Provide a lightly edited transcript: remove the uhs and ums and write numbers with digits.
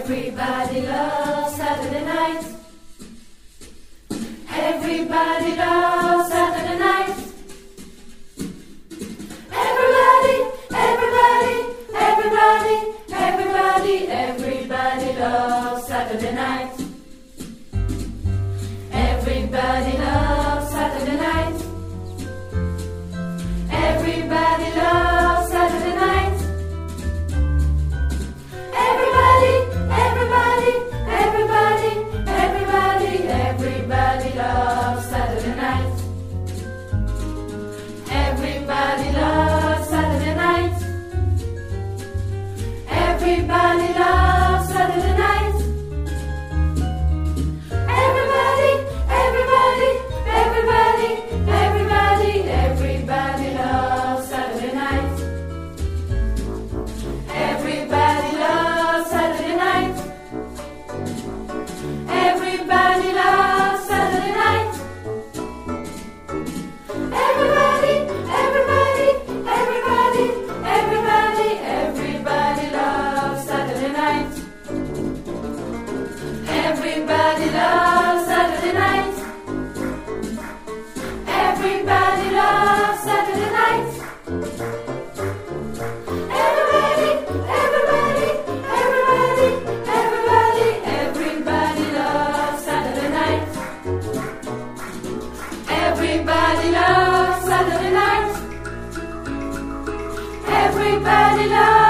Everybody loves Saturday night. Everybody loves Saturday night. Everybody, everybody, everybody, everybody, everybody loves Saturday night. Everybody loves Saturday night. Everybody loves Saturday night. Everybody, everybody, everybody, everybody, everybody loves Saturday night. Everybody loves Saturday night. Everybody loves Saturday night. Everybody, everybody, everybody, everybody, everybody loves Saturday night. Everybody loves Saturday night. Everybody loves Saturday night. Everybody, everybody, everybody, everybody, everybody loves Saturday night. Everybody loves Saturday night. Everybody loves Saturday night. Everybody, everybody, everybody, everybody, everybody loves Saturday night. Everybody loves Saturday night. Everybody loves